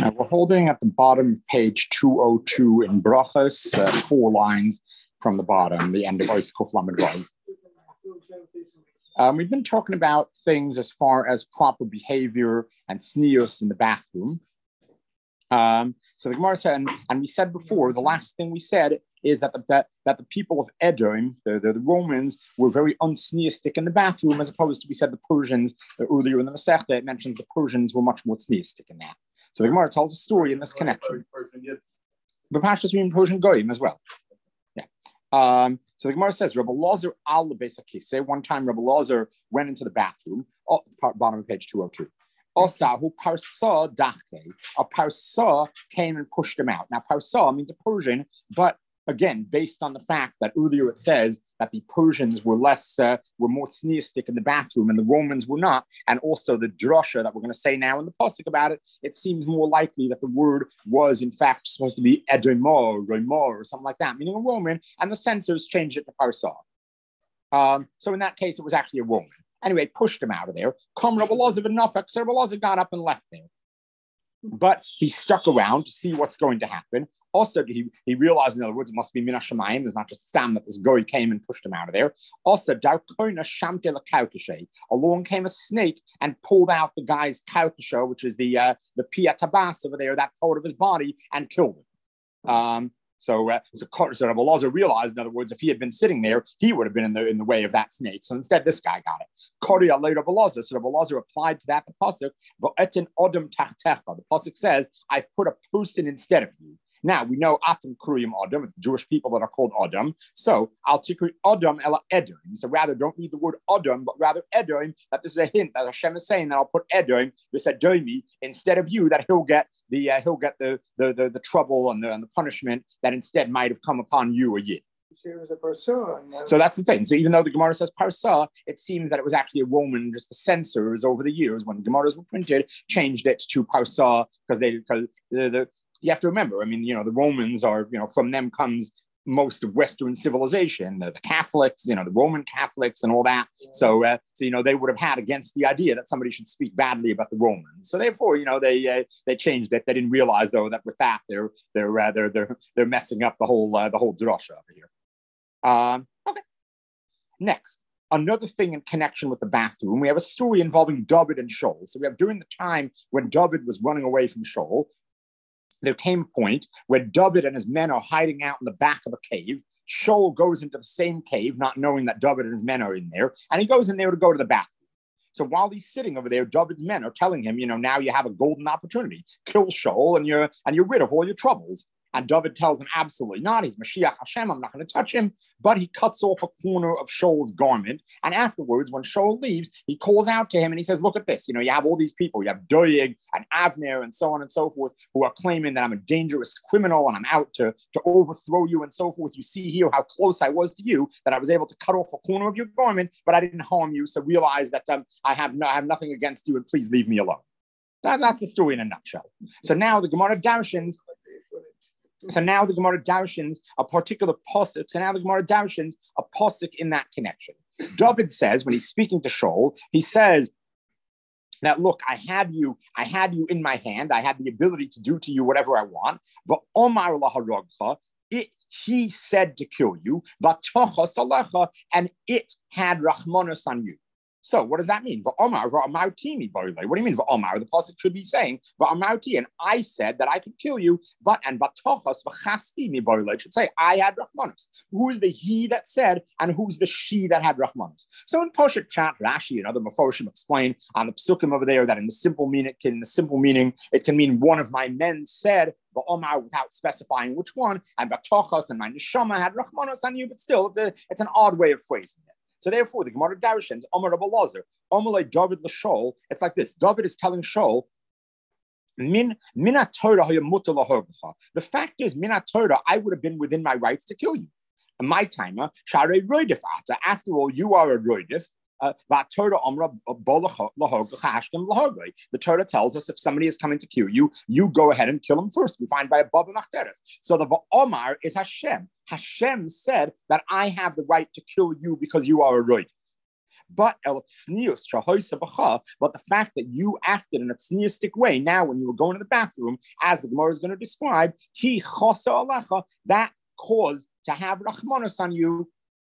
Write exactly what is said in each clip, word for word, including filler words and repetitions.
Uh, we're holding at the bottom of page two oh two in Brachos, uh, four lines from the bottom, the end of Ois Kuf Lamed Vav. Um, we've been talking about things as far as proper behavior and sneers in the bathroom. Um, so the Gemara said, and, and we said before, the last thing we said is that the, that, that the people of Edom, the, the, the Romans, were very unsneistic in the bathroom, as opposed to, we said, the Persians, uh, earlier in the Masechta, it mentions the Persians were much more sneistic in that. So the Gemara tells a story in this connection. But Pashas mean Persian Goyim as well. Yeah. Um, so the Gemara says, Rabbi Lazar al Say one time Rabbi Lazar went into the bathroom, oh, bottom of page two oh two. Osahu parsa dachke. A parsa came and pushed him out. Now, parsa means a Persian, but again, based on the fact that earlier it says that the Persians were less, uh, were more sneistic in the bathroom and the Romans were not, and also the drasha that we're going to say now in the pasuk about it, it seems more likely that the word was in fact supposed to be Edomor, Romor, or something like that, meaning a Roman, and the censors changed it to parsa. Um, so in that case, it was actually a Roman. Anyway, pushed him out of there. Come Rabbi Lazar ben Nafek, so Rabbi Lazar got up and left there. But he stuck around to see what's going to happen. Also, he, he realized, in other words, it must be Min HaShamayim. There's not just Stam that this goy came and pushed him out of there. Also, along came a snake and pulled out the guy's kaukasha, which is the uh, the pia tabas over there, that part of his body, and killed him. Um, so, uh, so, so Rabbi Lazar realized, in other words, if he had been sitting there, he would have been in the in the way of that snake. So instead, this guy got it. Kori alei Rabbi Lazar. So Rabbi Lazar applied to that the pasuk. V'etin odom tachtecha. The pasuk says, "I've put a person instead of you." Now, we know Atam Kuriyim Adam, it's the Jewish people that are called Adam. So, Al Tikri Adam Ela Edom. So, rather, don't read the word Adam, but rather Edom, that this is a hint that Hashem is saying that I'll put Edom, this Edomi, instead of you, that he'll get the uh, he'll get the, the, the, the trouble and the, and the punishment that instead might have come upon you or you. So that's the thing. So even though the Gemara says parsa, it seems that it was actually a Roman, just the censors over the years when Gemaras were printed, changed it to parsa because they because the, the you have to remember, I mean, you know, the Romans are, you know, from them comes most of Western civilization, the, the Catholics, you know, the Roman Catholics and all that. Yeah. So, uh, so, you know, they would have had against the idea that somebody should speak badly about the Romans. So therefore, you know, they uh, they changed it. They didn't realize, though, that with that, they're they're uh, they're, they're they're messing up the whole uh, the whole drasha over here. Um, okay. Next, another thing in connection with the bathroom, we have a story involving David and Shaul. So we have during the time when David was running away from Shaul, there came a point where David and his men are hiding out in the back of a cave. Shaul goes into the same cave, not knowing that David and his men are in there, and he goes in there to go to the bathroom. So while he's sitting over there, David's men are telling him, you know, now you have a golden opportunity. Kill Shaul and you're and you're rid of all your troubles. And David tells him, absolutely not. He's Mashiach Hashem. I'm not going to touch him. But he cuts off a corner of Shaul's garment. And afterwards, when Shaul leaves, he calls out to him and he says, look at this. You know, you have all these people. You have Doeg and Avner and so on and so forth who are claiming that I'm a dangerous criminal and I'm out to, to overthrow you and so forth. You see here how close I was to you, that I was able to cut off a corner of your garment, but I didn't harm you. So realize that um, I, have no, I have nothing against you and please leave me alone. That, that's the story in a nutshell. So now the Gemara Darshins... So now the Gemara Darshins a particular posuk. So now the Gemara Darshins a posuk in that connection. David says when he's speaking to Shaul, he says that look, I had you, I had you in my hand. I had the ability to do to you whatever I want. V'omar laharogcha. It he said to kill you. V'tochas alecha, and it had rachmanos on you. So what does that mean? V'omar v'amarti mi boile. What do you mean v'omar? The pasuk should be saying v'amarti, and I said that I could kill you. But and v'tochas v'chasti mi boile. It should say I had rachmanos. Who is the he that said, and who's the she that had rachmanos? So in Poshet Chat, Rashi and other Meforshim explain on the psukim over there that in the simple meaning, in the simple meaning, it can mean one of my men said. V'omar without specifying which one, and v'tochas and my neshama had rachmanos on you. But still, it's a it's an odd way of phrasing it. So therefore, the Gemara Darshins, Omer Rabbi Lazar, Omer David l'Shaul, it's like this. David is telling Shaul, Min Minat Torah hayamuta lahorbacha. The fact is, Minat Torah, I would have been within my rights to kill you. In my timer, Sharei Roidif Ata. After all, you are a Roidif. Uh, the Torah tells us if somebody is coming to kill you, you go ahead and kill him first. We find by a Baba Machteres. So the Omar is Hashem. Hashem said that I have the right to kill you because you are a Roid. But el tznius shahoisa b'cha, but the fact that you acted in a tzniustic way now when you were going to the bathroom, as the Gemara is going to describe, he chosa alecha, that caused to have rachmanos on you.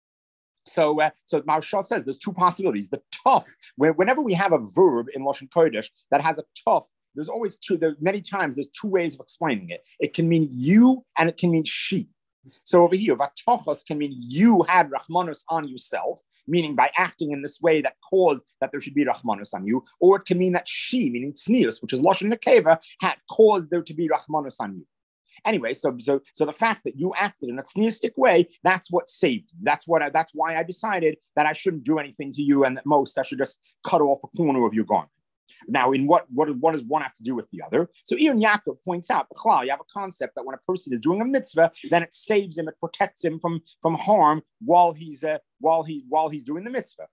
So, uh, so Maharshal says there's two possibilities. The tough, whenever we have a verb in Lashon Kodesh that has a tough, there's always two. There many times there's two ways of explaining it. It can mean you and it can mean she. So over here, vatochos can mean you had rachmanos on yourself, meaning by acting in this way that caused that there should be rachmanos on you, or it can mean that she, meaning tznius, which is Lashon Nekeva, had caused there to be rachmanos on you. Anyway, so so so the fact that you acted in a tzniistic way, that's what saved you. That's what I, that's why I decided that I shouldn't do anything to you, and at most I should just cut off a corner of your garment. Now, in what what what does one have to do with the other? So Ian Yaakov points out, you have a concept that when a person is doing a mitzvah, then it saves him, it protects him from from harm while he's uh, while he while he's doing the mitzvah.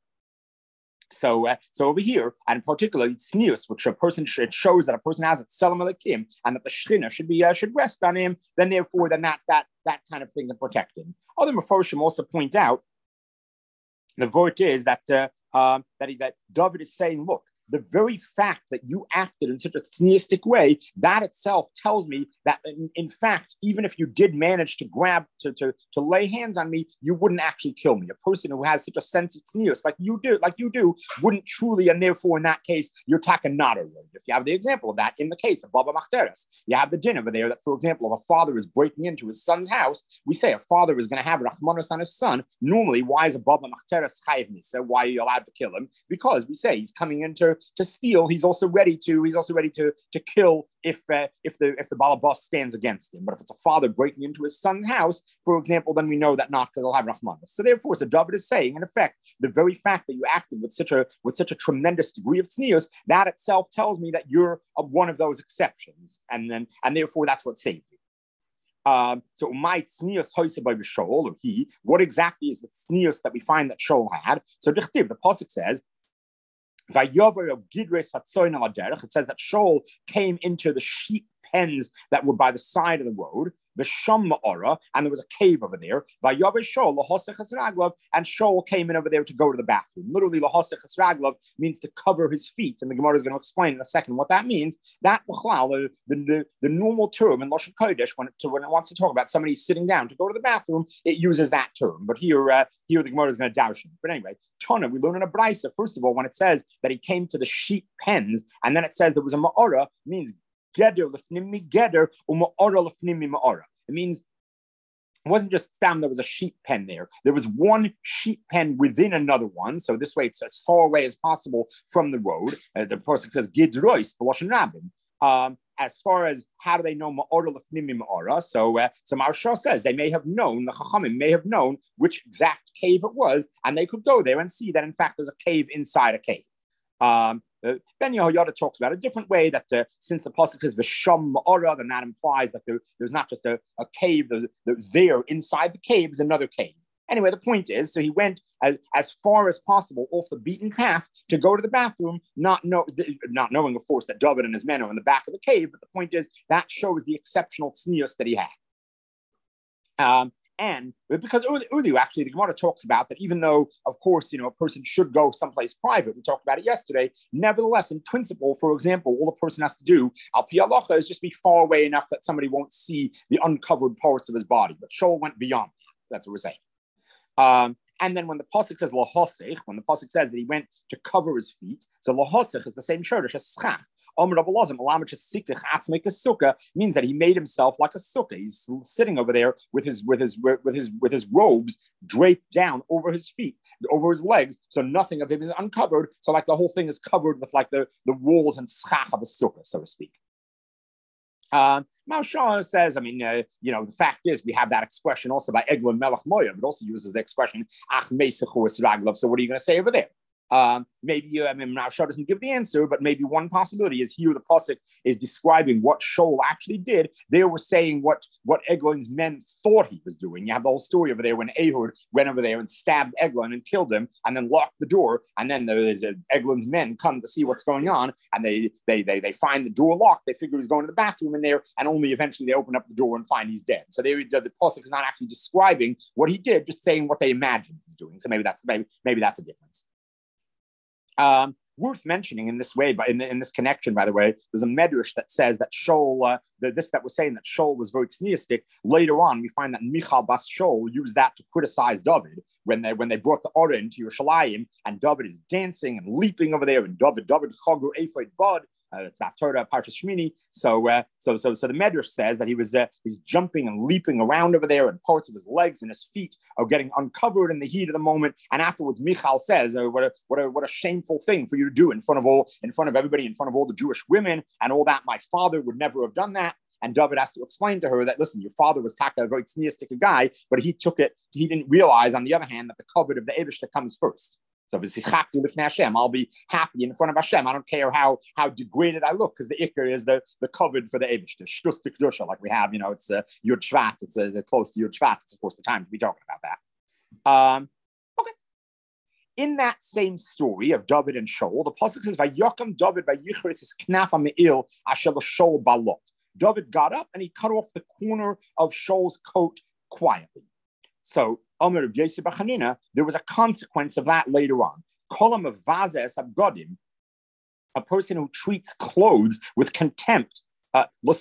So, uh, so over here, and particularly tznius, which a person sh- it shows that a person has it selam alekim, and that the shechina should be uh, should rest on him. Then, therefore, then that that that kind of thing can protect him. Other Mefarshim also point out the vort is that uh, um, that he, that David is saying, look, the very fact that you acted in such a tzniistic way, that itself tells me that, in, in fact, even if you did manage to grab, to, to, to lay hands on me, you wouldn't actually kill me. A person who has such a sense of tznius, like you do, like you do, wouldn't truly, and therefore, in that case, you're talking not a road. If you have the example of that in the case of Baba Machteres, you have the din over there that, for example, if a father is breaking into his son's house, we say a father is going to have rachmanos on his son. Normally, why is a Baba Machteres chayiv nisa? Why are you allowed to kill him? Because we say he's coming into to steal, he's also ready to he's also ready to to kill if uh, if the if the balabas stands against him. But if it's a father breaking into his son's house, for example, then we know that not because he'll have rachmanos. So therefore, so David is saying, in effect, the very fact that you acted with such a with such a tremendous degree of tznius, that itself tells me that you're a, one of those exceptions, and then and therefore that's what saved you. Um, so my tznius hoisa by Shaul, or he, what exactly is the tznius that we find that Shaul had? So the pasuk says, it says that Shaul came into the sheep pens that were by the side of the road, the Sham Ma'ara, and there was a cave over there. And Shaul came in over there to go to the bathroom. Literally, lahosech hasraglov means to cover his feet, and the Gemara is going to explain in a second what that means. That the, the, the normal term in Lashon Kodesh, when it, when it wants to talk about somebody sitting down to go to the bathroom, it uses that term. But here, uh, here the Gemara is going to doubt him. But anyway, Tana, we learn in a brisa, first of all, when it says that he came to the sheep pens, and then it says there was a Ma'ara, means Geder lefnimi geder u'ma'ara lefnimi ma'ara. It means it wasn't just stam, there was a sheep pen there. There was one sheep pen within another one. So this way it's as far away as possible from the road. Uh, the pasuk says gidrois b'lashon rabim. Um, as far as how do they know ma'ara lefnimi ma'ara? So, uh, so Maharshal says they may have known, the Chachamim may have known which exact cave it was, and they could go there and see that in fact there's a cave inside a cave. Um, Uh, Ben Yehoyada talks about a different way that uh, since the pasuk says v'sham ma'ara, then that implies that there, there's not just a, a cave. There's, there's there inside the cave is another cave. Anyway, the point is, so he went as, as far as possible off the beaten path to go to the bathroom, not know, not knowing, of course, that David and his men are in the back of the cave. But the point is that shows the exceptional tznius that he had. Um, And because earlier, actually, the Gemara talks about that even though, of course, you know, a person should go someplace private, we talked about it yesterday, nevertheless, in principle, for example, all a person has to do, al pi halacha, is just be far away enough that somebody won't see the uncovered parts of his body. But Shaul went beyond that. That's what we're saying. Um, and then when the pasuk says lahosech, when the pasuk says that he went to cover his feet, so lahosech is the same shortish as schach. Means that he made himself like a sukkah. He's sitting over there with his with his with his with his robes draped down over his feet, over his legs, so nothing of him is uncovered. So like the whole thing is covered with like the, the walls and schach of a sukkah, so to speak. Um, Maharshal says, I mean, uh, you know, the fact is we have that expression also by Eglon Melech Moya, but also uses the expression Ach Mesechu Es Raglov. So what are you going to say over there? Um, maybe, I mean, Maharshal doesn't give the answer, but maybe one possibility is here the pasuk is describing what Shaul actually did. They were saying what, what Eglon's men thought he was doing. You have the whole story over there when Ehud went over there and stabbed Eglon and killed him and then locked the door. And then there's a, Eglon's men come to see what's going on, and they, they, they, they find the door locked. They figure he's going to the bathroom in there, and only eventually they open up the door and find he's dead. So they, the, the pasuk is not actually describing what he did, just saying what they imagined he's doing. So maybe that's, maybe, maybe that's a difference. Um, worth mentioning in this way, but in, the, in this connection, by the way, there's a medrash that says that Shaul, uh, the, this that was saying that Shaul was very tzniistic. Later on, we find that Michal bas Shaul used that to criticize David when they when they brought the Orah into Yerushalayim, and David is dancing and leaping over there, and David, David Chagru Ephraim Bud. Uh, it's after the Parshas Shmini. So, uh, so, so, so the Medrash says that he was uh, he's jumping and leaping around over there, and parts of his legs and his feet are getting uncovered in the heat of the moment. And afterwards, Michal says, uh, "What a what a what a shameful thing for you to do in front of all in front of everybody, in front of all the Jewish women and all that. My father would never have done that." And David has to explain to her that, listen, your father was taka, a very tzniistic guy, but he took it. He didn't realize, on the other hand, that the covet of the Eibush that comes first. So I'll be happy in front of Hashem. I don't care how how degraded I look, because the Iker is the, the covered for the Eibush, the Shtus de Kedusha, like we have, you know, it's uh, Yud Shvat, it's uh, close to Yud Shvat. It's, of course, the time to be talking about that. Um, okay. In that same story of David and Shaul, the Pasuk says, Vayokam David vayichris his knafa me'il asher Shaul balot. David got up and he cut off the corner of Shaul's coat quietly. So, Omer of Yosef Bachanina, there was a consequence of that later on. Kolam of Vazes Abgodim, a person who treats clothes with contempt. Uh, in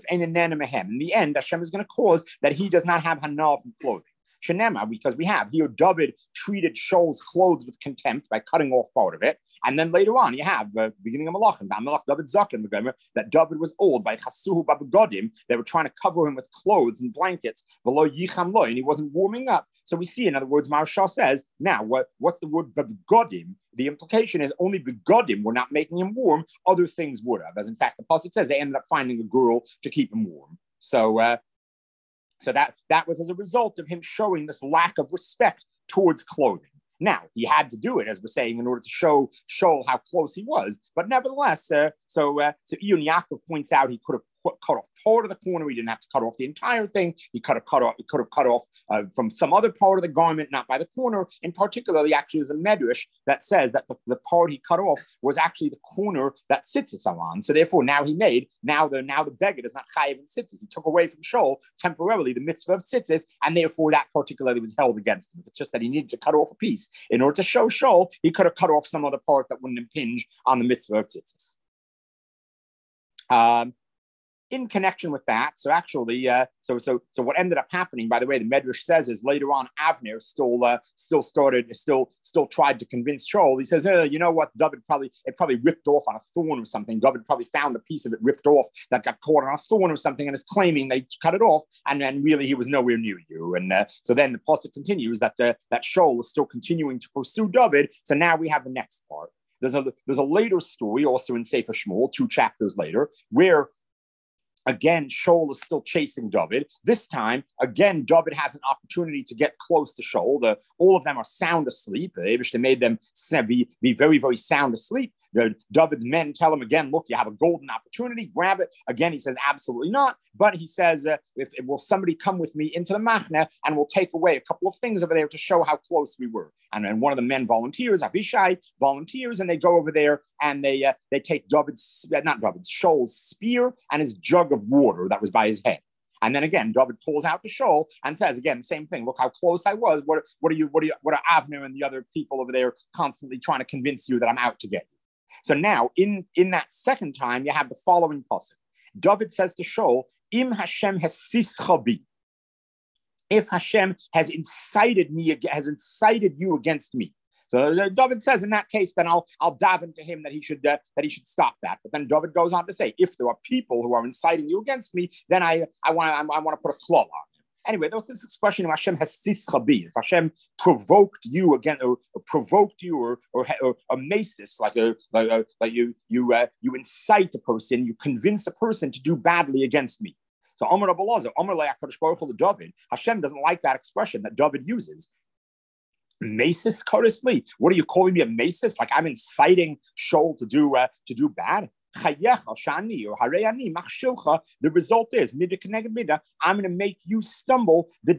the end, Hashem is going to cause that he does not have hana from clothing. Shenema, because we have here David treated Shaul's clothes with contempt by cutting off part of it, and then later on you have uh, beginning of Malachim, David Zaken, that David was old by Chasuhu Babagodim. They were trying to cover him with clothes and blankets, and he wasn't warming up. So we see, in other words, Maharsha says, now what, what's the word begodim? The implication is only begodim were not making him warm. Other things would have, as in fact the pasuk says they ended up finding a girl to keep him warm. So. Uh, So that, that was as a result of him showing this lack of respect towards clothing. Now, he had to do it, as we're saying, in order to show Shaul how close he was. But nevertheless, uh, so uh, so Iyun Yaakov points out he could have put, cut off part of the corner. He didn't have to cut off the entire thing. He could have cut off, he could have cut off uh, from some other part of the garment, not by the corner. In particular, actually, there's a medrash that says that the, the part he cut off was actually the corner that tzitzis are on. So therefore, now he made, now the now the beggar is not chayiv in tzitzis. He took away from Shaul temporarily the mitzvah of tzitzis, and therefore that particularly was held against him. It's just that he needed to cut off a piece. In order to show Shaul, he could have cut off some other part that wouldn't impinge on the mitzvah of tzitzis. Um, in connection with that, so actually, uh, so so so what ended up happening, by the way, the Medrash says is later on, Avner still uh, still started, still still tried to convince Shaul. He says, oh, you know what, David probably it probably ripped off on a thorn or something. David probably found a piece of it ripped off that got caught on a thorn or something, and is claiming they cut it off, and then really he was nowhere near you. And uh, so then the pasuk continues that uh, that Shaul is still continuing to pursue David. So now we have the next part. There's a there's a later story also in Sefer Shmuel, two chapters later, where again, Shaul is still chasing David. This time, again, David has an opportunity to get close to Shaul. The, all of them are sound asleep. They made them be, be very, very sound asleep. The, David's men tell him again, look, you have a golden opportunity, grab it. Again, he says, absolutely not. But he says, uh, if, if will somebody come with me into the machna and we'll take away a couple of things over there to show how close we were. And then one of the men volunteers, Avishai, volunteers, and they go over there and they uh, they take David's, not David's, Shaul's spear and his jug of water that was by his head. And then again, David pulls out to Shaul and says, again, the same thing. Look how close I was. What, what are you, what are you, what are Avner and the other people over there constantly trying to convince you that I'm out to get you? So now, in, in that second time, you have the following pasuk. David says to Shaul, Im Hashem hasischa bi. If Hashem has incited me, has incited you against me. So David says, in that case, then I'll I'll daven to him that he should uh, that he should stop that. But then David goes on to say, if there are people who are inciting you against me, then I I want I, I want to put a claw on them. Anyway, there's this expression of Hashem hasischa bi. If Hashem provoked you again, or, or provoked you, or or, or a masis, like a like, a, like you you uh, you incite a person, you convince a person to do badly against me. So Omer Abelazar, Omer le'akadosh baruch hu David. Hashem doesn't like that expression that David uses. Masis korosli. What are you calling me a masis? Like I'm inciting Shaul to do uh, to do bad? The result is, I'm going to make you stumble. The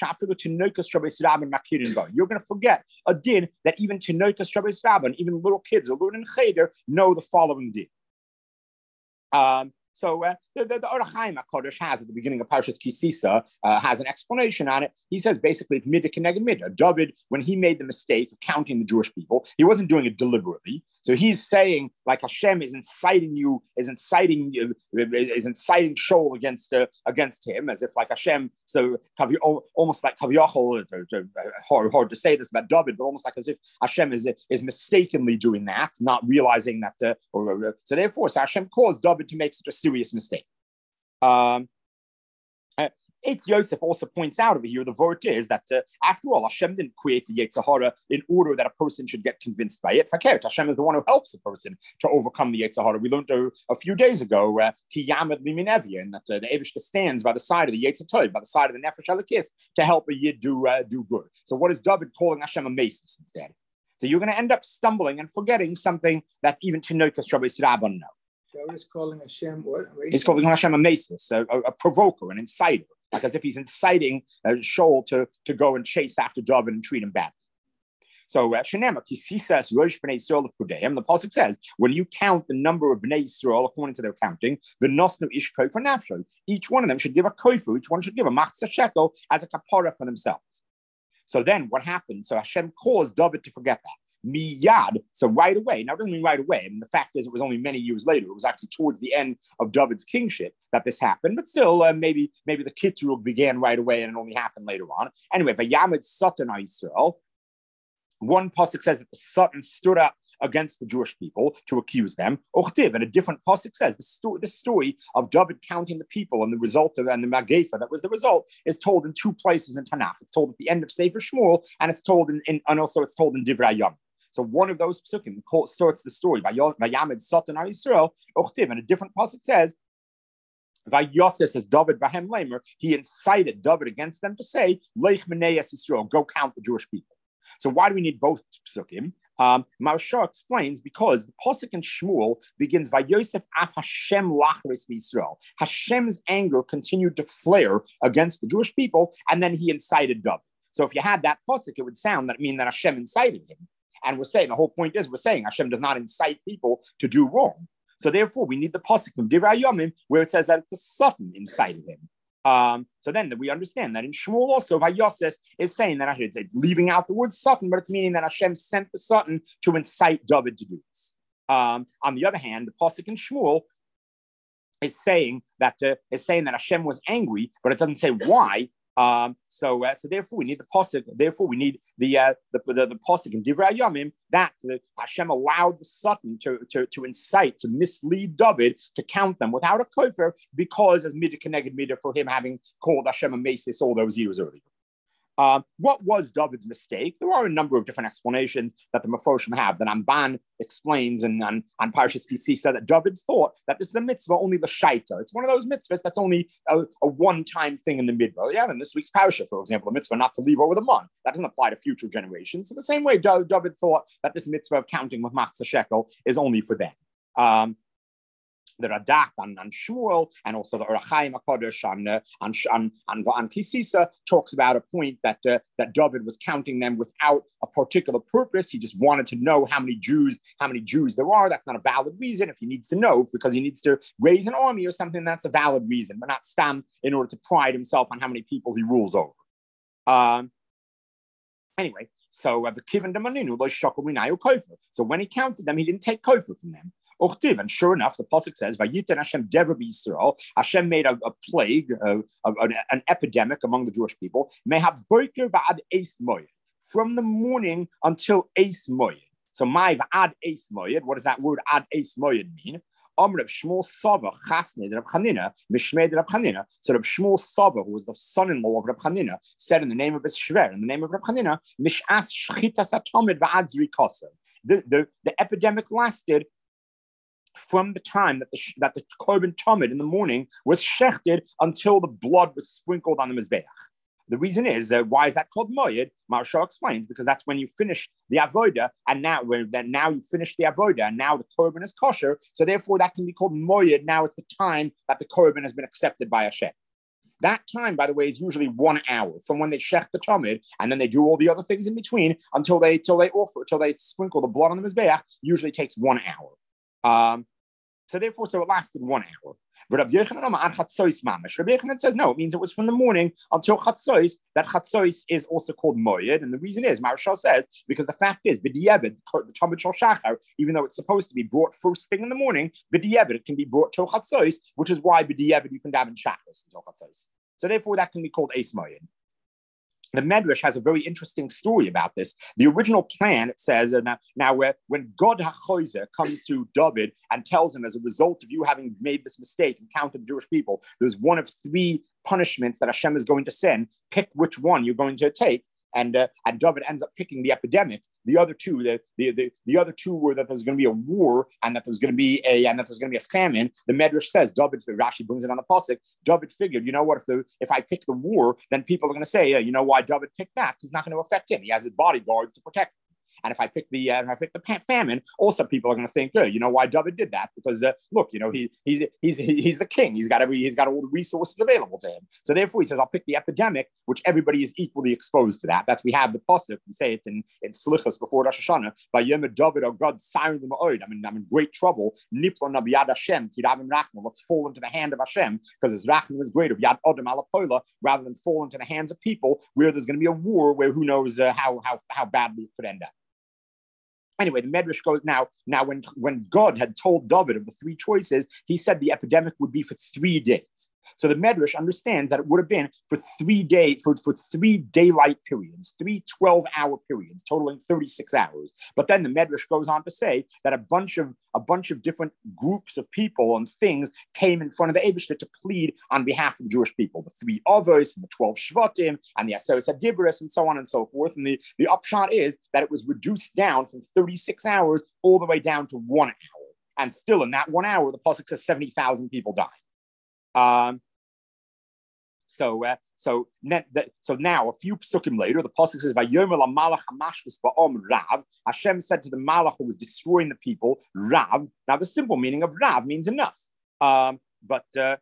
You're going to forget a din that even even little kids or learning cheder know the following din. Um, So uh, the, the, the Orach Chaim HaKodesh has at the beginning of Parshas Kisisa uh, has an explanation on it. He says basically it's midah keneged midah. David, when he made the mistake of counting the Jewish people, he wasn't doing it deliberately. So he's saying, like Hashem is inciting you, is inciting you, is inciting Shaul against uh, against him, as if like Hashem. So almost like Kaviyachol, hard, hard to say this about David, but almost like as if Hashem is is mistakenly doing that, not realizing that. Uh, or, uh, so therefore, so Hashem caused David to make such a serious mistake. Um, uh, Eitz Yosef also points out over here, the vort is that uh, after all, Hashem didn't create the Yetzer Hara in order that a person should get convinced by it. Fakert, Hashem is the one who helps a person to overcome the Yetzer Hara. We learned uh, a few days ago, Ki Yamed Liminevia, and that uh, the Eivishter stands by the side of the Yetzer Tov, by the side of the Nefesh Elokis, to help a Yid do, uh, do good. So what is David calling Hashem a Mesis instead? So you're going to end up stumbling and forgetting something that even Tinokas Shabbos Rabban know. So he's calling Hashem what? He's calling Hashem a Mesis, a, a, a provoker, an inciter. Like as if he's inciting uh, Shaul to, to go and chase after David and treat him badly. So Shenema, Kisisas Rosh Bnei Yisrael of Kudeim, the pasuk says, when you count the number of Bnei Yisrael according to their counting, the Nosnu Ish Kofer Nafsho, each one of them should give a kofer, each one should give a machzah shekel as a kapara for themselves. So then what happened? So Hashem caused David to forget that. Miyad, so right away. Now, it doesn't mean right away. I mean, the fact is, it was only many years later. It was actually towards the end of David's kingship that this happened. But still, uh, maybe maybe the Kitrug began right away and it only happened later on. Anyway, Vayamed Satan Yisrael. One pasuk says that the Satan stood up against the Jewish people to accuse them. Ochtiv, and a different pasuk says the story, the story of David counting the people and the result of and the Magefa that was the result is told in two places in Tanakh. It's told at the end of Sefer Shmuel, and it's told in, in and also it's told in Divrei Yom. So one of those psukim sorts the story by Vayamed Satan Yisrael, Ochtiv, and a different pasuk says, Vayoses says David Vahem Lamer, he incited David against them to say, Leich Meneyas Yisrael, go count the Jewish people. So why do we need both psukim? Um, Marsha explains because the pasuk in Shmuel begins Vayosef af Hashem lachris Yisrael. Hashem's anger continued to flare against the Jewish people, and then he incited David. So if you had that pasuk, it would sound that mean that Hashem incited him. And we're saying, the whole point is, we're saying Hashem does not incite people to do wrong. So therefore, we need the pasuk from Divrei Yomim, where it says that the Satan incited him. Um, so then we understand that in Shmuel also, Vayoses is saying that it's leaving out the word Satan, but it's meaning that Hashem sent the Satan to incite David to do this. Um, on the other hand, the pasuk in Shmuel is saying that uh, is saying that Hashem was angry, but it doesn't say why. Um, so, uh, so therefore, we need the pasuk. Therefore, we need the uh, the, the the pasuk in Divrei Yomim that uh, Hashem allowed the Satan to, to to incite, to mislead David to count them without a kofer because of midah keneged midah for him having called Hashem a mesis all those years earlier. Um, what was David's mistake? There are a number of different explanations that the Meforshim have. That Ramban explains and on, on Parshas Kisisa that David thought that this is a mitzvah only the shaita. It's one of those mitzvahs that's only a, a one-time thing in the midbar. Yeah, in this week's parasha, for example, a mitzvah not to leave over the month. That doesn't apply to future generations. So the same way David thought that this mitzvah of counting with machzah shekel is only for them. Um, the Radak on, on Shmuel and also the Orach Chaim HaKadosh on, uh, on, on, on, on Kisisa talks about a point that, uh, that David was counting them without a particular purpose. He just wanted to know how many Jews, how many Jews there are. That's not a valid reason. If he needs to know because he needs to raise an army or something, that's a valid reason, but not stam in order to pride himself on how many people he rules over. Um, anyway, so uh, the Kivan Demaninu, so when he counted them, he didn't take kofer from them. And sure enough, the pasuk says, "Vayitan Hashem dever b'Yisrael." Hashem made a, a plague, a, a, an epidemic among the Jewish people. Mehaboker va'ad eis moed, from the morning until eis moed. So my va'ad eis moed. What does that word ad eis moed mean? Amr of Shmuel Saba Chasnei Reb Chanina Mishmei Reb Chanina. So Reb Shmuel Saba, who was the son-in-law of Reb Chanina, said in the name of his shver, in the name of Reb Chanina, Mishas Shchitas Atomid va'ad Zrikasa. The the the epidemic lasted from the time that the that the korban tamid in the morning was shechted until the blood was sprinkled on the mizbeach. The reason is, uh, why is that called moed? Maharsha explains, because that's when you finish the avoda, and now when then now you finish the avoda, and now the korban is kosher, so therefore that can be called moed. Now it's the time that the korban has been accepted by Hashem. That time, by the way, is usually one hour from when they shech the tamid, and then they do all the other things in between until they till they offer, till they sprinkle the blood on the mizbeach. Usually takes one hour. Um, So therefore, so it lasted one hour. But Rabbi Yochanan says, no, it means it was from the morning until Chatzos, that Chatzos is also called Moed. And the reason is, Maharshal says, because the fact is, B'di'eved, the Talmud Shel Shachar, even though it's supposed to be brought first thing in the morning, B'di'eved, it can be brought till Chatzos, which is why B'di'eved you can daven Shachos until Chatzos. So therefore, that can be called Eis Moed. The Medrash has a very interesting story about this. The original plan, it says, uh, now, now uh, when God HaChoyzer comes to David and tells him, as a result of you having made this mistake and counted the Jewish people, there's one of three punishments that Hashem is going to send. Pick which one you're going to take. And uh, and David ends up picking the epidemic. The other two, the, the the the other two were that there was going to be a war and that there was going to be a and that there was going to be a famine. The Medrash says, David, Rashi brings it on the pasuk. David figured, you know what? If the if I pick the war, then people are going to say, yeah, you know why David picked that? Because it's not going to affect him. He has his bodyguards to protect him. And if I pick the uh, if I pick the famine, also people are going to think, oh, you know why David did that? Because uh, look, you know he he's he's he's the king. He's got every he's got all the resources available to him. So therefore, he says, I'll pick the epidemic, which everybody is equally exposed to that. That's we have the pasuk. We say it in in Slichas before Rosh Hashanah. By Yom David, oh God, siren them oid. I mean, I'm in great trouble. Niplo nabiyad Hashem kiravim rachma. Let's fall into the hand of Hashem because his rachma is greater. Yad odem alapola, rather than fall into the hands of people where there's going to be a war where who knows uh, how how how badly it could end up. Anyway, the Medrash goes now. Now, when, when God had told David of the three choices, he said the epidemic would be for three days. So the Medrash understands that it would have been for three day for, for three daylight periods, three twelve-hour periods, totaling thirty-six hours. But then the Medrash goes on to say that a bunch of a bunch of different groups of people and things came in front of the Eibishter to plead on behalf of the Jewish people. The three Avos and the twelve Shvatim and the Aseres HaDibros and so on and so forth. And the, the upshot is that it was reduced down from thirty-six hours all the way down to one hour. And still in that one hour, the pasuk says seventy thousand people died. Um, so, uh, so, ne- the, so now a few psukim later, the pasuk says, "Vayomer lamalach hamashkus ba'om Rav." Hashem said to the malach who was destroying the people, Rav. Now, the simple meaning of Rav means enough, um, but uh,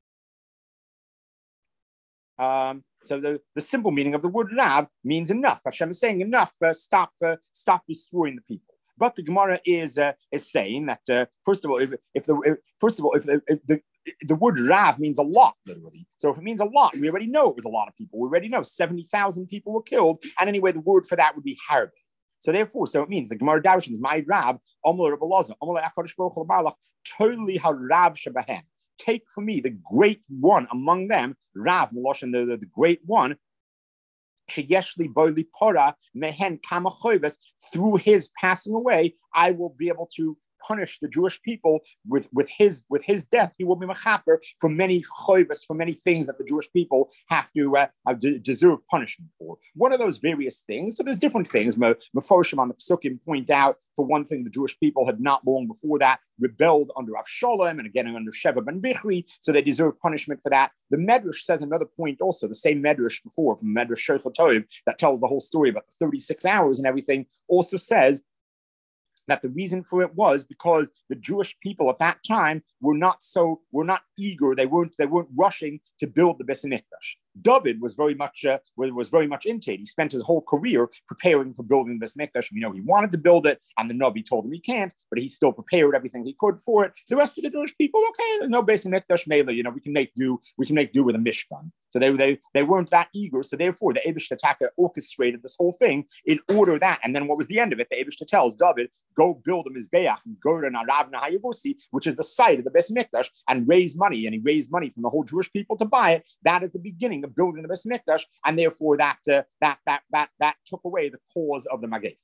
um, so the, the simple meaning of the word Rav means enough. Hashem is saying enough. Uh, stop, uh, stop destroying the people. But the Gemara is uh, is saying that uh, first of all, if, if the if, first of all, if the, if the the word Rav means a lot, literally. So if it means a lot, we already know it was a lot of people. We already know seventy thousand people were killed. And anyway, the word for that would be harbe. So therefore, so it means the Gemara Darshans, my Rav, Amar Rabbi Lazar, Amar HaKadosh Baruch Hu Barlach, totally harav shabahem. Take for me the great one among them, Rav, Meloshan, the, the, the great one, Sheyeshli Boili Pora, Mehen Kamachovis, through his passing away, I will be able to punish the Jewish people with, with his with his death. He will be mechaper for many choivas, for many things that the Jewish people have to uh, d- deserve punishment for. One of those various things. So there's different things. Mefoshim on the Psukim point out, for one thing, the Jewish people had not long before that rebelled under Avshalom and again under Sheva ben Bichri, so they deserve punishment for that. The Medrash says another point also, the same Medrash before from Medrash Shochet Tov that tells the whole story about the thirty-six hours and everything, also says that the reason for it was because the Jewish people at that time were not so were not eager. They weren't they weren't rushing to build the Beis Hamikdash. David was very much uh, was very much into it. He spent his whole career preparing for building the Beis Hamikdash. We know he wanted to build it, and the Navi told him he can't, but he still prepared everything he could for it. The rest of the Jewish people, okay, there's no Beis Hamikdash, Mela, you know, we can make do. We can make do with a Mishkan. So they they they weren't that eager. So therefore, the Eibishter Taka orchestrated this whole thing in order that. And then what was the end of it? The Eibishter tells David, go build a Mizbeach and go to Narav Nahayavusi, which is the site of the Beis Hamikdash, and raise money. And he raised money from the whole Jewish people to buy it. That is the beginning of building the Beis Hamikdash, and therefore that uh, that that that that took away the cause of the Magef.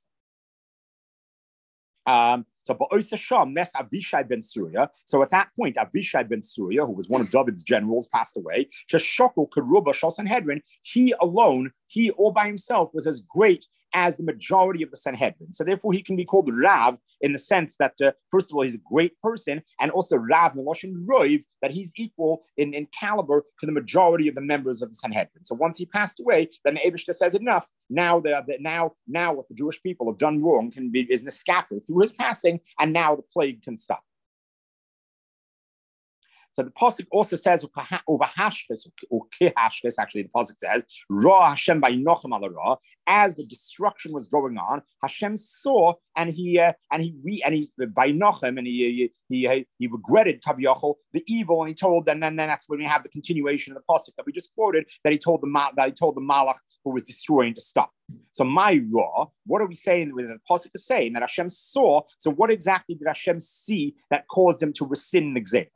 Um, so Mes Avishai ben Surya. So at that point, Avishai ben Surya, who was one of David's generals, passed away. Sheshokol Keruba Shal Sanhedrin. He alone, he all by himself, was as great as the majority of the Sanhedrin. So therefore, he can be called Rav in the sense that, uh, first of all, he's a great person, and also Rav Meloshin Roiv, that he's equal in, in caliber to the majority of the members of the Sanhedrin. So once he passed away, then the Eibishter says enough. Now, the, the, now, now what the Jewish people have done wrong can be is nescaper through his passing, and now the plague can stop. so the pasuk also says over hashkes or kihashkes. Actually, the pasuk says Ra Hashem ba'inochem ala Ra. As the destruction was going on, Hashem saw and he uh, and he we and he ba'inochem and he he he, he regretted kaviyachol the evil, and he told and then, then that's when we have the continuation of the pasuk that we just quoted, that he told the that he told the malach who was destroying to stop. So my Ra, what are we saying with the pasuk is saying that Hashem saw? So what exactly did Hashem see that caused him to rescind the gzeira?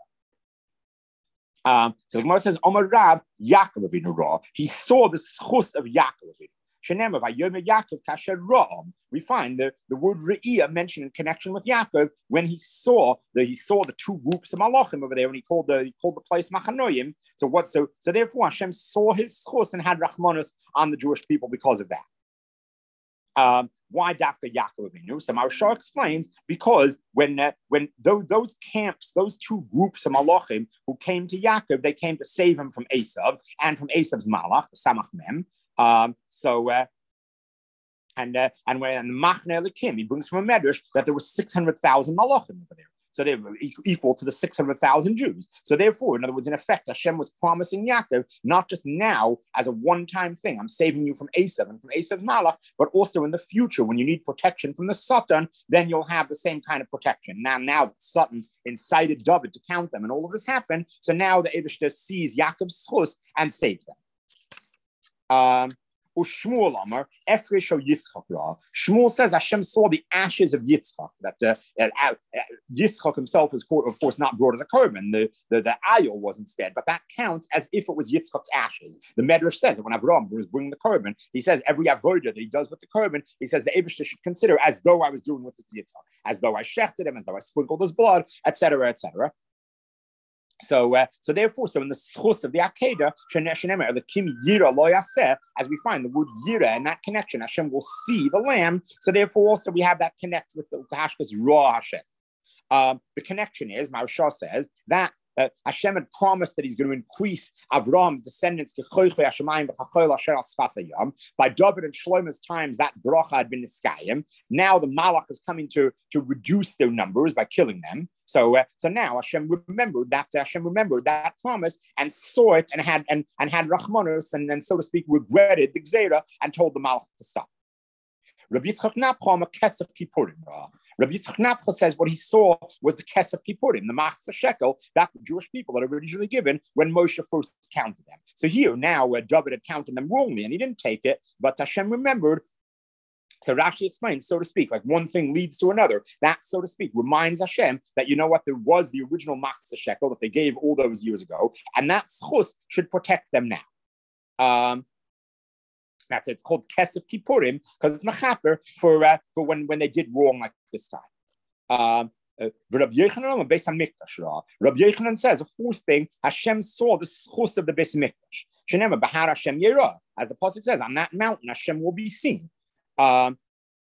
Um, so the Gemara says, Omar Rav, Yaakov Avinu Ra. He saw the schus of Yaakov Avinu. Shenema Vayomer Yaakov Kasher Ra'am. We find the, the word Re'iyah mentioned in connection with Yaakov when he saw the he saw the two groups of Malachim over there, and he called the he called the place Machanoim. So what? So so therefore Hashem saw his schus and had Rachmanus on the Jewish people because of that. Um, why Dafka Yaakov Avinu? So Maharsha explains because when uh, when those, those camps, those two groups of Malachim who came to Yaakov, they came to save him from Esav and from Esav's Malach, the Samach Mem. Um, so uh, and uh, and when and Machne Elikim, he brings from a medrash that there was six hundred thousand Malachim over there. So they were equal to the six hundred thousand Jews. So therefore, in other words, in effect, Hashem was promising Yaakov, not just now as a one-time thing, I'm saving you from Esav and from Esav's Malach, but also in the future, when you need protection from the Satan, then you'll have the same kind of protection. Now, now that Satan incited David to count them, and all of this happened, so now the Eibishter sees Yaakov's schus and saves them. Um, Shmuel Amar, Efresh o Yitzchak Ra. Shmuel says Hashem saw the ashes of Yitzchak. That uh, uh, uh, Yitzchak himself is, of course, not brought as a korban. The the, the ayil was instead, but that counts as if it was Yitzchak's ashes. The Medrash says that when Avraham was bringing the korban, he says every avodah that he does with the korban, he says the Eibishter should consider as though I was doing with Yitzchak, as though I shechted him, as though I sprinkled his blood, et cetera, et cetera. So, uh, so therefore, so in the schus of the Akedah, the Kim Yira Lo Yaseh, as we find the word Yira in that connection, Hashem will see the lamb. So therefore, also we have that connects with the Hashkas Ra Hashem. Um, the connection is, Maharsha says that uh, Hashem had promised that he's going to increase Avraham's descendants by David and Shlomo's times. That bracha had been niskayim. Now the Malach is coming to, to reduce their numbers by killing them. So, uh, so now Hashem remembered that uh, Hashem remembered that promise and saw it and had and, and had Rachmanus and then, so to speak, regretted the Gzeira and told the Malach to stop. Rabbi Yitzchak Napcha Kesef Kippurim. Rabbi Yitzchak Napcha says what he saw was the Kesef Kippurim, the Machzah Shekel, that the Jewish people that are originally given when Moshe first counted them. So here now, uh, David had counted them wrongly and he didn't take it, but Hashem remembered. So Rashi explains, so to speak, like one thing leads to another. That, so to speak, reminds Hashem that, you know what, there was the original Machzah Shekel that they gave all those years ago, and that schus should protect them now. Um, That's it. It's called Kesef Kippurim because it's mechaper for uh, for when, when they did wrong like this time. Um, uh, Rabbi Yochanan based on Mikdash. Rabbi Yochanan says a fourth thing: Hashem saw the schus of the Beis Mikdash. Shenema Bahar Hashem Yerah, as the pasuk says, on that mountain Hashem will be seen. Um,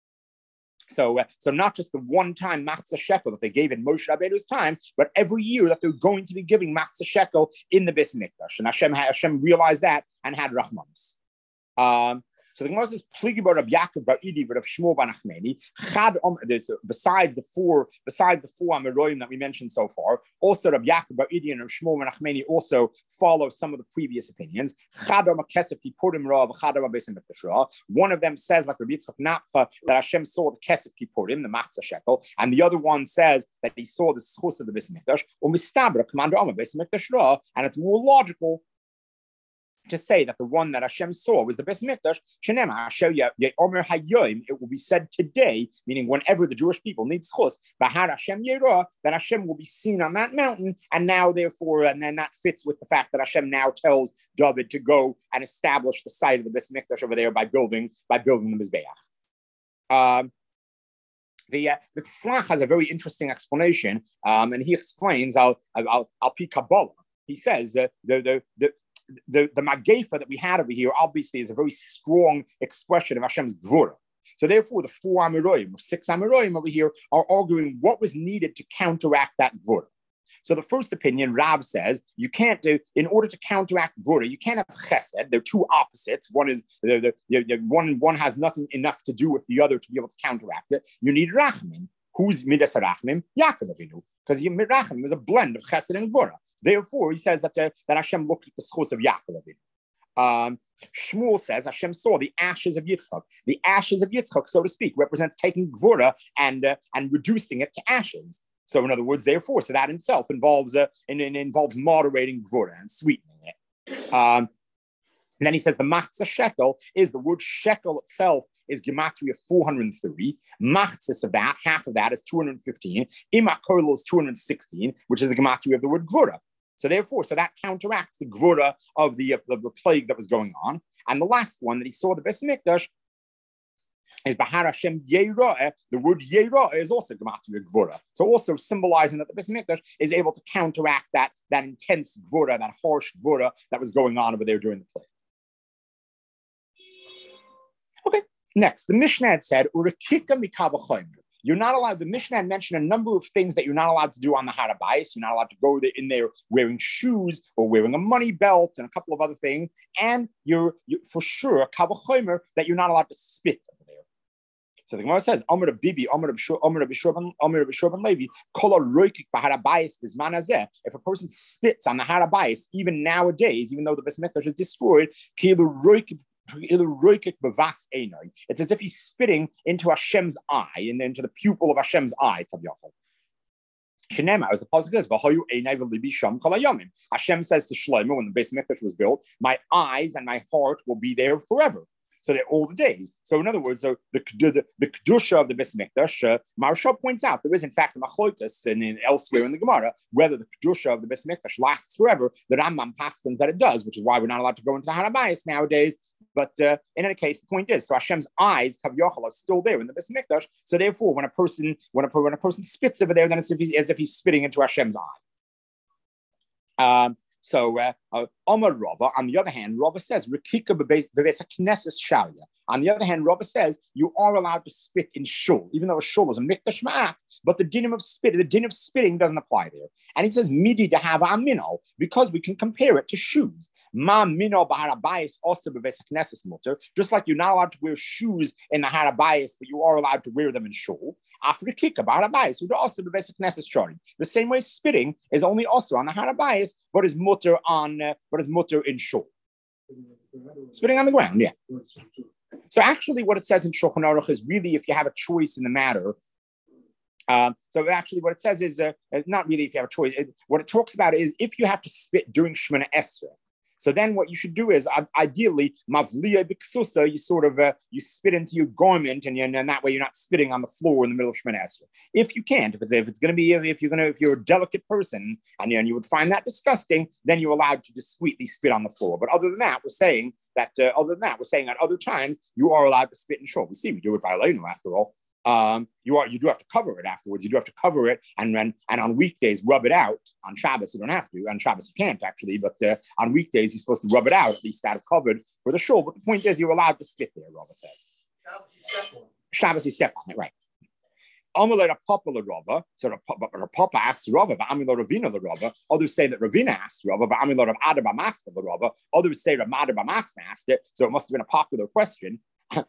So, uh, so not just the one-time Machzah Shekel that they gave in Moshe Rabbeinu's time, but every year that they're going to be giving Machzah Shekel in the Beis Mikdash. And Hashem, Hashem realized that and had Rachmanis. Um, so the Gemara says, "Pligi bar Rabbi Yaakov bar Idi bar Rabbi Shmuel bar Nachmani." Chad om. Besides the four, besides the four Amoraim that we mentioned so far, also Rabbi Yaakov bar Idi and Rabbi Shmuel bar Nachmani also follow some of the previous opinions. Chad om Kesef Kippurim ra, v'chad om Beis Mikdash ra. One of them says, like Rabbi Yitzchak Napcha, that Hashem saw the Kesef Kippurim, the Machzah Shekel, and the other one says that he saw the schus of the Beis Mikdash. Umistabra commander om Beis Mikdash ra, and it's more logical to say that the one that Hashem saw was the Beis Mikdash. Shenema Hashem Omer Hayoim. It will be said today, meaning whenever the Jewish people need schus, Bahar Hashem Yerah, that Hashem will be seen on that mountain. And now, therefore, and then that fits with the fact that Hashem now tells David to go and establish the site of the Beis Mikdash over there by building by building the Mizbeach. Um, The, uh, the Tzlach has a very interesting explanation, um, and he explains, I'll, I'll, I'll pick Kabbalah. He says uh, the the the The, the Magefa that we had over here obviously is a very strong expression of Hashem's Gvura. So therefore, the four Amoraim, six Amoraim over here are arguing what was needed to counteract that Gvura. So the first opinion, Rav says, you can't do, in order to counteract Gvura, you can't have Chesed. They're two opposites. One is, the, the, the, one, one has nothing enough to do with the other to be able to counteract it. You need Rachmim. Who's Midas Rachmim? Yaakov Avinu. Because Rachmim is a blend of Chesed and Gvura. Therefore, he says that, uh, that Hashem looked at the schus of Yaakov. Um, Shmuel says Hashem saw the ashes of Yitzchak. The ashes of Yitzchak, so to speak, represents taking Gvura and uh, and reducing it to ashes. So, in other words, therefore, so that himself involves uh, in, in, involves moderating Gvura and sweetening it. Um, and then he says the Machzah shekel is the word shekel itself is gematria four hundred thirty. Machzis of that, half of that is two hundred fifteen. Imakolo is two hundred sixteen, which is the gematria of the word Gvura. So therefore, so that counteracts the Gvura of the, of the plague that was going on. And the last one that he saw the Beis Hamikdash is Bahar Hashem Yeirah. The word Yeirah is also gematria Gvura. So also symbolizing that the Beis Hamikdash is able to counteract that, that intense Gvura, that harsh Gvura that was going on over there during the plague. Okay, next, the Mishnah had said, Urakika mikabachayim. You're not allowed, the Mishnah had mentioned a number of things that you're not allowed to do on the Har HaBayis. You're not allowed to go in there wearing shoes or wearing a money belt and a couple of other things. And you're, you're for sure, kavachomer, that you're not allowed to spit over there. So the Gemara says, Omer Bibi, Omer B'Shurban Levi, Kola Roikik B'Har HaBayis B'Zman Hazeh. If a person spits on the Har HaBayis, even nowadays, even though the Beis Hamikdash is destroyed, Kilu Roikik. It's as if he's spitting into Hashem's eye and into the pupil of Hashem's eye. Shenema, as the pasuk says, Hashem says to Shlomo when the Beis Hamikdash was built, my eyes and my heart will be there forever. So they're all the days. So in other words, so the the, the kedusha of the Beis Hamikdash, uh, Maharsha points out there is in fact a machlokas and in, elsewhere in the Gemara whether the kedusha of the Beis Hamikdash lasts forever. The Rambam paskins that it does, which is why we're not allowed to go into the Har HaBayis nowadays. But uh, in any case, the point is, so Hashem's eyes, Kavyochel, are still there in the Beis Hamikdash. So therefore, when a person when a when a person spits over there, then it's as if he's, as if he's spitting into Hashem's eye. Um, So, uh, uh, Omar Rava, on the other hand, Rava says, Rekika bebeis knesses sharia. On the other hand, Rava says, you are allowed to spit in shul, even though a shul is a mikdash ma'at, but the din of spit, the din of spitting doesn't apply there. And he says, midi to have a mino, because we can compare it to shoes. Ma mino b'har habayis also bebeis knesses mutter, just like you're not allowed to wear shoes in the Har HaBayis, but you are allowed to wear them in shul. After the kick about Habayis, would also be basic necessary. The same way spitting is only also on the Har HaBayis, but is mutter on, uh, but is mutter in shul. Spitting on the ground, yeah. So actually, what it says in Shulchan Aruch is really if you have a choice in the matter. Um, so actually, what it says is uh, not really if you have a choice. It, what it talks about is if you have to spit during Shemana Esrei. So then what you should do is, uh, ideally, mavliya b'ksusa, you sort of, uh, you spit into your garment and, you, and that way you're not spitting on the floor in the middle of Shemana Esrei. If you can't, if it's, if it's going to be, if you're going to, if you're a delicate person and, you know, and you would find that disgusting, then you're allowed to discreetly spit on the floor. But other than that, we're saying that, uh, other than that, we're saying at other times, you are allowed to spit in shul. We see, we do it by Leinu after all. Um, you are you do have to cover it afterwards. You do have to cover it, and then and on weekdays rub it out. On Shabbos you don't have to. On Shabbos you can't actually, but uh, on weekdays you're supposed to rub it out at least out of covered for the shul. But the point is you're allowed to spit there. Rava says. Shabbos you step on it, right? Amalei Papa la Rava. So the Papa asks Rava, V'amilo Ravina la Rava. Others say that Ravina asked Rava, V'amilo Rav Ada B'Masta la Rava. Others say Rav Ada B'Masta asked it. So it must have been a popular question.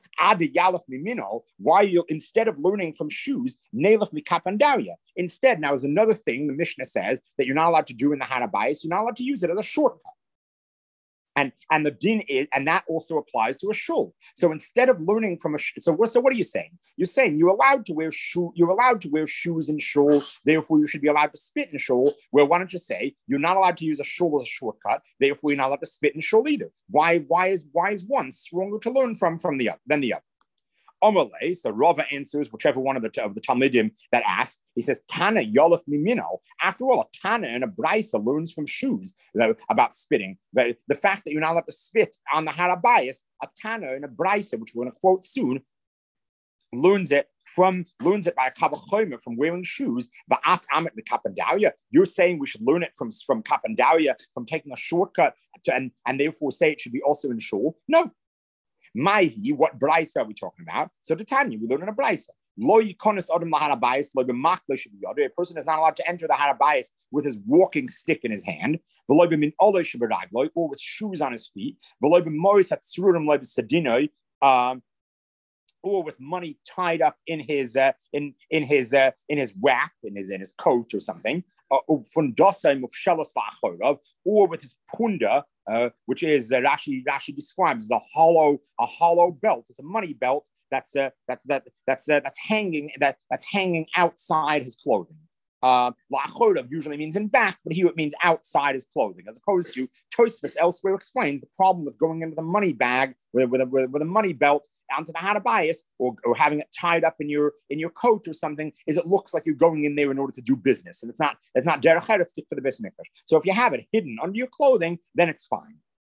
Why you instead of learning from shoes, instead, now is another thing the Mishnah says that you're not allowed to do in the Har HaBayis, you're not allowed to use it as a shortcut. And, and the din is, and that also applies to a shul. So instead of learning from a so what so what are you saying? You're saying you're allowed to wear shoe, you're allowed to wear shoes in shul, therefore you should be allowed to spit in shul. Well, why don't you say you're not allowed to use a shul as a shortcut, therefore you're not allowed to spit in shul either? Why, why is why is one stronger to learn from from the other than the other? Amalei, so Rava answers whichever one of the of the Talmidim that asked. He says, Tana Yolef Mimino. After all, a Tana and a Braisa learns from shoes about spitting. The, the fact that you're not allowed to spit on the Har HaBayis, a Tana and a Braisa, which we're going to quote soon, learns it from learns it by a Kavachomer from wearing shoes. Va'at Amit Kapandaria. You're saying we should learn it from from Kapandaria, from taking a shortcut, to, and and therefore say it should be also in shul. No. Maihi, what Braisa are we talking about? So the Tanya, we learn in a Braisa. Lo yikonis adam lahar habayis, lo b'makle should be other. A person is not allowed to enter the Har HaBayis with his walking stick in his hand. V'lo b'min olay sheberagloy, or with shoes on his feet. V'lo b'moris hatzurim lo b'sedinoi, um, or with money tied up in his uh, in in his uh, in his wrap, in his in his coat or something. or with his punda, uh, which is uh, Rashi Rashi describes as a hollow a hollow belt. It's a money belt that's uh, that's that that's uh, that's hanging that that's hanging outside his clothing. Uh, usually means in back, but here it means outside his clothing, as opposed to Tosfos elsewhere explains the problem with going into the money bag with, with, a, with a money belt onto the harabayas, or, or having it tied up in your in your coat or something, is it looks like you're going in there in order to do business, and it's not it's not derech eretz for the Beis Mikdash. So if you have it hidden under your clothing, then it's fine.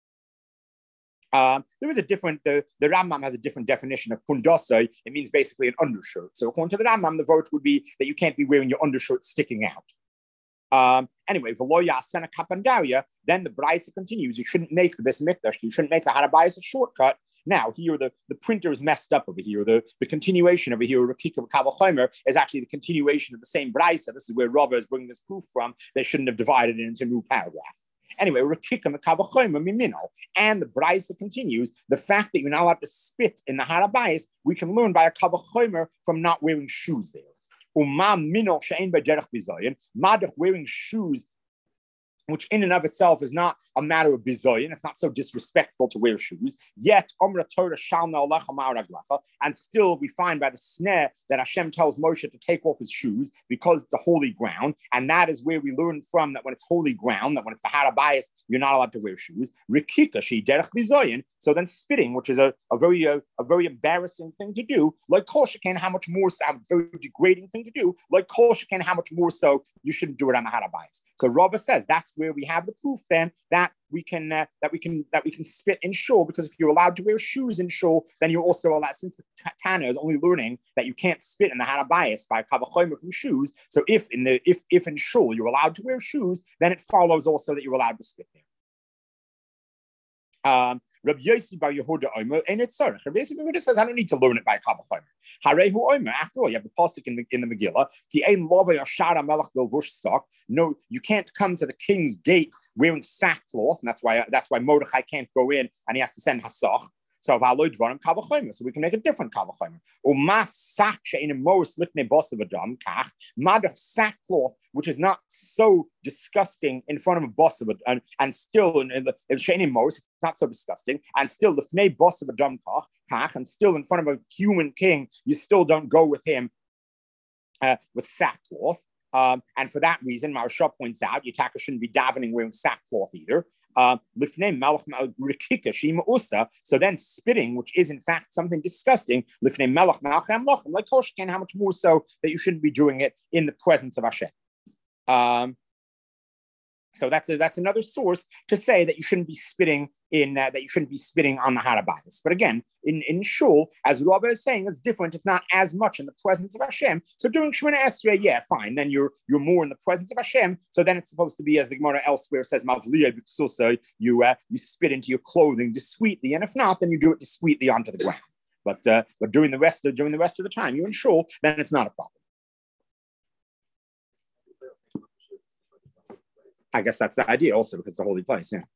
Um, there is a different, the, the Rambam has a different definition of pundosai. It means basically an undershirt. So according to the Rambam, the vote would be that you can't be wearing your undershirt sticking out. Um, anyway, v'lo yasena kapandaria, then the Braisa continues. You shouldn't make the Beis Mikdash, you shouldn't make the harabayas a shortcut. Now, here, the, the printer is messed up over here. The, the continuation over here, Rakika Kavah Chomer, is actually the continuation of the same Braisa. This is where Rava is bringing this proof from. They shouldn't have divided it into a new paragraph. Anyway, and the Braisa continues, the fact that you're not allowed to spit in the harabayas, we can learn by a Kavah Chomer from not wearing shoes there. Wearing shoes, which in and of itself is not a matter of bizoyin, it's not so disrespectful to wear shoes. Yet, and still we find by the snare that Hashem tells Moshe to take off his shoes because it's a holy ground, and that is where we learn from that when it's holy ground, that when it's the harabayas, you're not allowed to wear shoes. Rikika she derech bizoyin. So then spitting, which is a, a very a, a very embarrassing thing to do, like kol sheken, how much more so, a very degrading thing to do, like kol sheken, how much more so you shouldn't do it on the harabayas. So Rava says that's where we have the proof then that we can uh, that we can that we can spit in shul, because if you're allowed to wear shoes in shul, then you're also allowed, since the Tana is only learning that you can't spit in the harabayas by Kavah Chomer from shoes. So if in the if if in shul you're allowed to wear shoes, then it follows also that you're allowed to spit there. Um, Rabbi Yossi bar Yehuda Omer, and it's sorry. Rabbi Yossi says, I don't need to learn it by Kavah Chomer. Harehu Omer. After all, you have the pasuk in the, in the Megillah. Ki ein lova yashara melech bilvush stock. No, you can't come to the king's gate wearing sackcloth, and that's why that's why Mordechai can't go in, and he has to send hasach. So so we can make a different Kavah Chomer. Sackcloth, which is not so disgusting in front of a boss of a, and, and still in, in the most, it's not so disgusting, and still the fnei boss of a dam kach, and still in front of a human king, you still don't go with him uh, with sackcloth. Um, and for that reason, Maharsha points out, Yitaka shouldn't be davening wearing sackcloth either. Um, so then spitting, which is in fact something disgusting, like Koshken, how much more so that you shouldn't be doing it in the presence of Hashem. Um, So that's a, that's another source to say that you shouldn't be spitting in uh, that you shouldn't be spitting on the harabayas. But again, in, in shul, as Rabbi is saying, it's different. It's not as much in the presence of Hashem. So during Shemona Esrei, yeah, fine. Then you're you're more in the presence of Hashem. So then it's supposed to be, as the Gemara elsewhere says, Mavliya b'ksusa, you uh, you spit into your clothing discreetly, and if not, then you do it discreetly onto the ground. But uh, but during the rest of during the rest of the time you're in shul, then it's not a problem. I guess that's the idea also, because it's a holy place, yeah.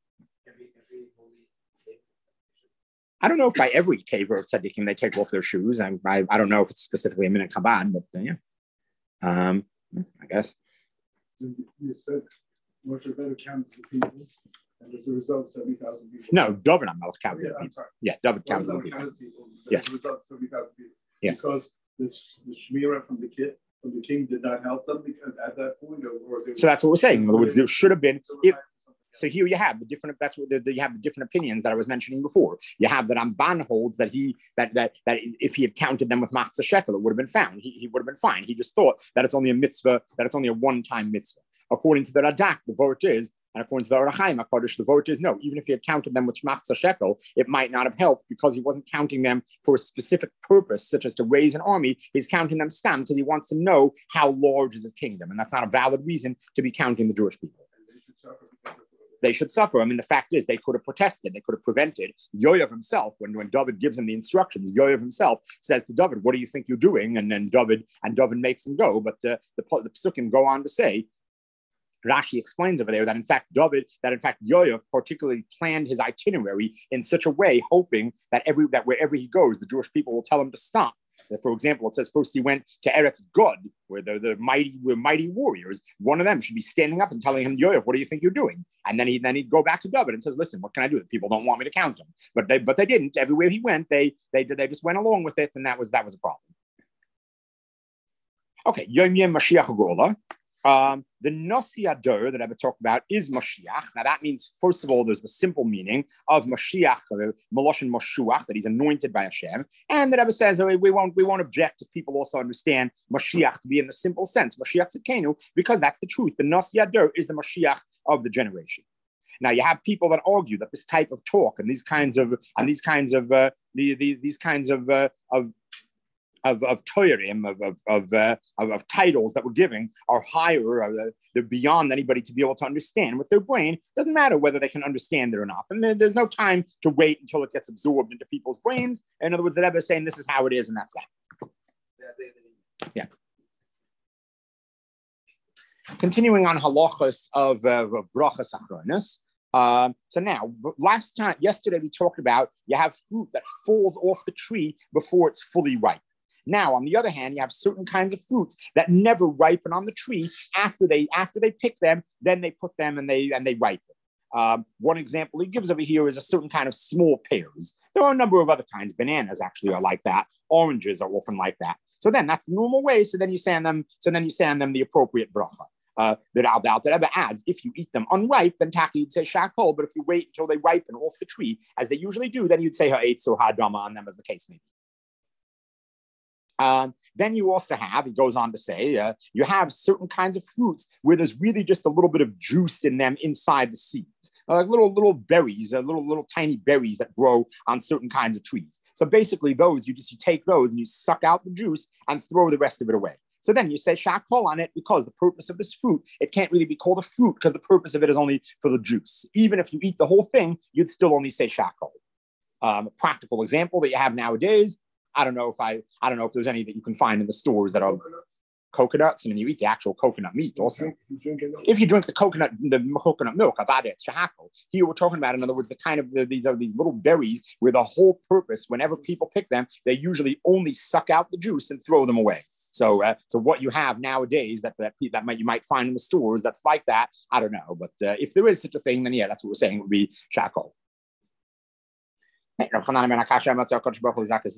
I don't know if by every caver of tzaddikim they take off their shoes. I, I I don't know if it's specifically a minute Chabad, but uh, yeah. Um, I guess. You said Moshe Rabbeinu counted the people, and as a result, seventy thousand people. No, David Amelech counted yeah, the people. Sorry. Yeah, David counted the people. people. Yeah. As a result, seventy thousand people. Yeah. Because the, the Shemira from the kid, from the king did not help them because at that point, or, or they, so that's what we're saying. In other words, there should have been. It, so here you have the different. That's what the, the, you have the different opinions that I was mentioning before. You have that Ramban holds that he that that that if he had counted them with machzah shekel, it would have been found. He, he would have been fine. He just thought that it's only a mitzvah, that it's only a one-time mitzvah. According to the Radak, the vote is, and according to the Orach Chaim HaKadosh, the vote is no. Even if he had counted them with machzah shekel, it might not have helped because he wasn't counting them for a specific purpose, such as to raise an army. He's counting them stam because he wants to know how large is his kingdom, and that's not a valid reason to be counting the Jewish people. They should suffer. I mean, the fact is, they could have protested. They could have prevented. Yoav himself, when, when David gives him the instructions, Yoav himself says to David, "What do you think you're doing?" And then David and David makes him go. But uh, the the Pesukim go on to say, Rashi explains over there that in fact David, that in fact Yoav particularly planned his itinerary in such a way, hoping that every that wherever he goes, the Jewish people will tell him to stop. For example, it says first he went to Eretz God, where the, the mighty were mighty warriors. One of them should be standing up and telling him, Yoav, what do you think you're doing? And then he then he'd go back to David and says, listen, what can I do? People don't want me to count them. But they but they didn't. Everywhere he went, they they they just went along with it, and that was that was a problem. Okay, Yom Yom Mashiach Gola. Um, the Nasi Ador that I would talk about is Mashiach. Now that means, first of all, there's the simple meaning of Mashiach, Maloshin Moshuach, that he's anointed by Hashem. And the Rebbe says, oh, we won't we won't object if people also understand Mashiach to be in the simple sense, Mashiach Tzidkenu, because that's the truth. The Nasi Ador is the Mashiach of the generation. Now you have people that argue that this type of talk and these kinds of and these kinds of uh, the, the these kinds of uh, of of of toirim, of of of, uh, of of titles that we're giving are higher, uh, they're beyond anybody to be able to understand with their brain. Doesn't matter whether they can understand it or not. And there's no time to wait until it gets absorbed into people's brains. In other words, the Rebbe is saying this is how it is, and that's that. Yeah. Continuing on halachas of uh, brachas achronos. Um, so now, last time, yesterday we talked about you have fruit that falls off the tree before it's fully ripe. Now, on the other hand, you have certain kinds of fruits that never ripen on the tree. After they after they pick them, then they put them and they and they ripen. Um, one example he gives over here is a certain kind of small pears. There are a number of other kinds. Bananas actually are like that. Oranges are often like that. So then that's the normal way. So then you sand them. So then you sand them the appropriate bracha. Uh, that Al Dal Rebbe adds, if you eat them unripe, then taki you'd say shakol. But if you wait until they ripen off the tree, as they usually do, then you'd say ha'etz or ha'adama on them, as the case may be. Um, then you also have, he goes on to say, uh, you have certain kinds of fruits where there's really just a little bit of juice in them inside the seeds, uh, like little little berries, uh, little little tiny berries that grow on certain kinds of trees. So basically, those you just you take those and you suck out the juice and throw the rest of it away. So then you say shakol on it because the purpose of this fruit, it can't really be called a fruit because the purpose of it is only for the juice. Even if you eat the whole thing, you'd still only say shakol. Um, a practical example that you have nowadays. I don't know if I, I don't know if there's any that you can find in the stores that are coconuts, coconuts and then you eat the actual coconut meat also. If you drink the coconut, the coconut milk, avada, it's shahakol. Here we're talking about, in other words, the kind of the, these are these little berries where the whole purpose, whenever people pick them, they usually only suck out the juice and throw them away. So, uh, so what you have nowadays that that that might you might find in the stores that's like that, I don't know, but uh, if there is such a thing, then yeah, that's what we're saying would be shakol.